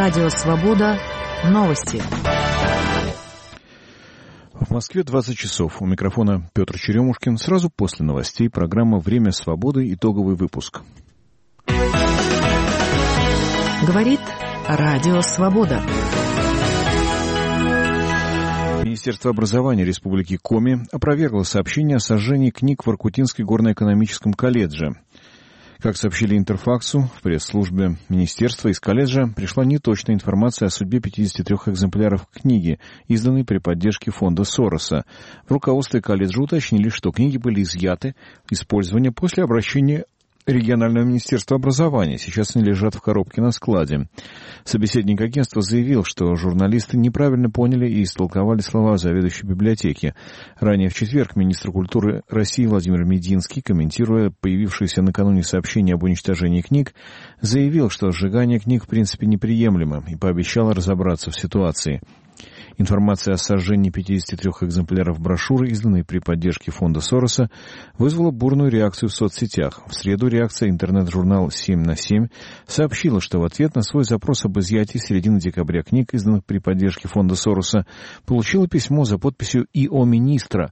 Радио «Свобода». Новости. В Москве 20 часов. У микрофона Петр Черемушкин. Сразу после новостей программа «Время свободы». Итоговый выпуск. Говорит Радио «Свобода». Министерство образования Республики Коми опровергло сообщение о сожжении книг в Воркутинской горно-экономическом колледже. Как сообщили Интерфаксу, в пресс-службе министерства из колледжа пришла неточная информация о судьбе 53 экземпляров книги, изданной при поддержке фонда Сороса. В руководстве колледжа уточнили, что книги были изъяты использования после обращения регионального министерства образования. Сейчас они лежат в коробке на складе. Собеседник агентства заявил, что журналисты неправильно поняли и истолковали слова заведующей библиотеки. Ранее в четверг министр культуры России Владимир Мединский, комментируя появившееся накануне сообщение об уничтожении книг, заявил, что сжигание книг в принципе неприемлемо и пообещал разобраться в ситуации. Информация о сожжении 53 экземпляров брошюры, изданной при поддержке фонда Сороса, вызвала бурную реакцию в соцсетях. В среду реакция интернет-журнал «7/7» сообщила, что в ответ на свой запрос об изъятии с середины декабря книг, изданных при поддержке фонда Сороса, получила письмо за подписью ИО министра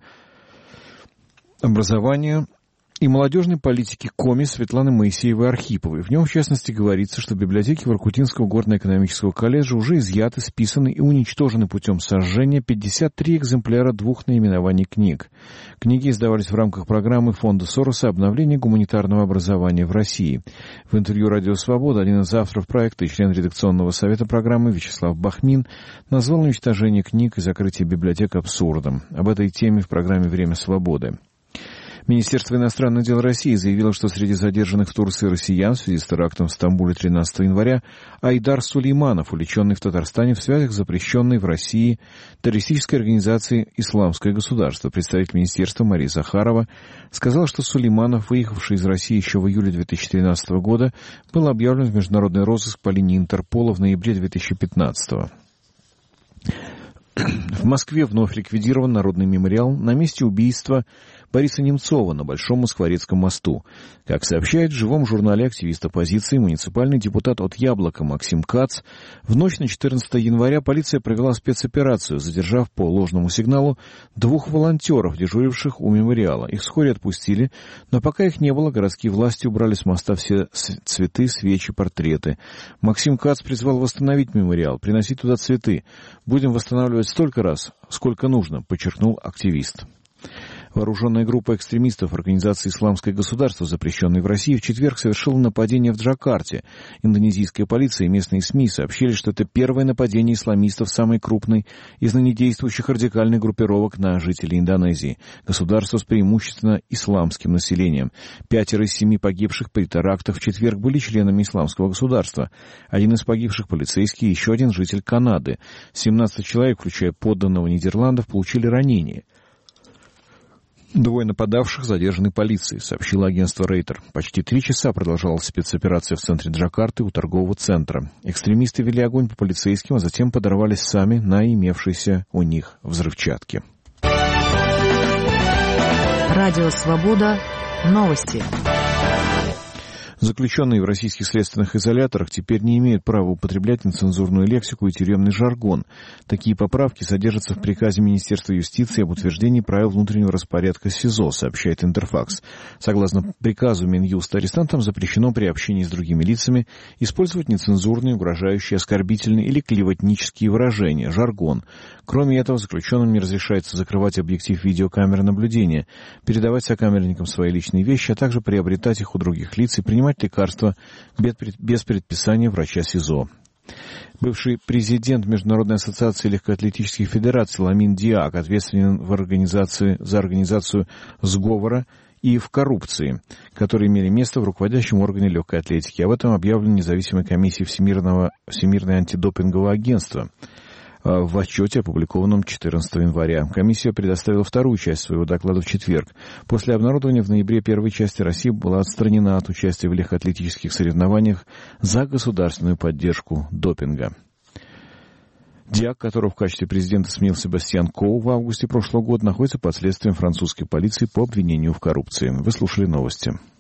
образования и молодежной политики Коми Светланы Моисеевой-Архиповой. В нем, в частности, говорится, что библиотеки Воркутинского горно-экономического колледжа уже изъяты, списаны и уничтожены путем сожжения 53 экземпляра двух наименований книг. Книги издавались в рамках программы фонда Сороса «Обновление гуманитарного образования в России». В интервью «Радио Свобода» один из авторов проекта и член редакционного совета программы Вячеслав Бахмин назвал уничтожение книг и закрытие библиотек абсурдом. Об этой теме в программе «Время свободы». Министерство иностранных дел России заявило, что среди задержанных в Турции россиян в связи с терактом в Стамбуле 13 января Айдар Сулейманов, уличенный в Татарстане в связях с запрещенной в России террористической организацией «Исламское государство». Представитель министерства Мария Захарова сказала, что Сулейманов, выехавший из России еще в июле 2013 года, был объявлен в международный розыск по линии Интерпола в ноябре 2015 года. В Москве вновь ликвидирован народный мемориал на месте убийства Бориса Немцова на Большом Москворецком мосту. Как сообщает в живом журнале активист оппозиции, муниципальный депутат от «Яблока» Максим Кац, в ночь на 14 января полиция провела спецоперацию, задержав по ложному сигналу 2 волонтеров, дежуривших у мемориала. Их вскоре отпустили, но пока их не было, городские власти убрали с моста все цветы, свечи, портреты. Максим Кац призвал восстановить мемориал, приносить туда цветы. «Будем восстанавливать столько раз, сколько нужно», подчеркнул активист. Вооруженная группа экстремистов организации «Исламское государство», запрещенной в России, в четверг совершила нападение в Джакарте. Индонезийская полиция и местные СМИ сообщили, что это первое нападение исламистов самой крупной из ныне действующих радикальных группировок на жителей Индонезии. Государство с преимущественно исламским населением. 5 из 7 погибших при терактах в четверг были членами Исламского государства. Один из погибших полицейский, еще один житель Канады. 17 человек, включая подданного Нидерландов, получили ранения. 2 нападавших задержаны полицией, сообщило агентство Рейтер. Почти 3 часа продолжалась спецоперация в центре Джакарты у торгового центра. Экстремисты вели огонь по полицейским, а затем подорвались сами на имевшейся у них взрывчатке. Радио «Свобода». Новости. Заключенные в российских следственных изоляторах теперь не имеют права употреблять нецензурную лексику и тюремный жаргон. Такие поправки содержатся в приказе Министерства юстиции об утверждении правил внутреннего распорядка СИЗО, сообщает Интерфакс. Согласно приказу Минюста, арестантам запрещено при общении с другими лицами использовать нецензурные, угрожающие, оскорбительные или клеветнические выражения, жаргон. Кроме этого, заключенным не разрешается закрывать объектив видеокамеры наблюдения, передавать сокамерникам свои личные вещи, а также приобретать их у других лиц и принимать лекарства без предписания врача СИЗО. Бывший президент Международной ассоциации легкоатлетических федераций Ламин Диак ответственен за организацию сговора и в коррупции, которые имели место в руководящем органе легкой атлетики. Об этом объявлено независимой комиссией Всемирное антидопинговое агентство в отчете, опубликованном 14 января. Комиссия предоставила вторую часть своего доклада в четверг. После обнародования в ноябре первой части Россия была отстранена от участия в легкоатлетических соревнованиях за государственную поддержку допинга. Диак, которого в качестве президента сменил Себастьян Коу в августе прошлого года, находится под следствием французской полиции по обвинению в коррупции. Вы слушали новости.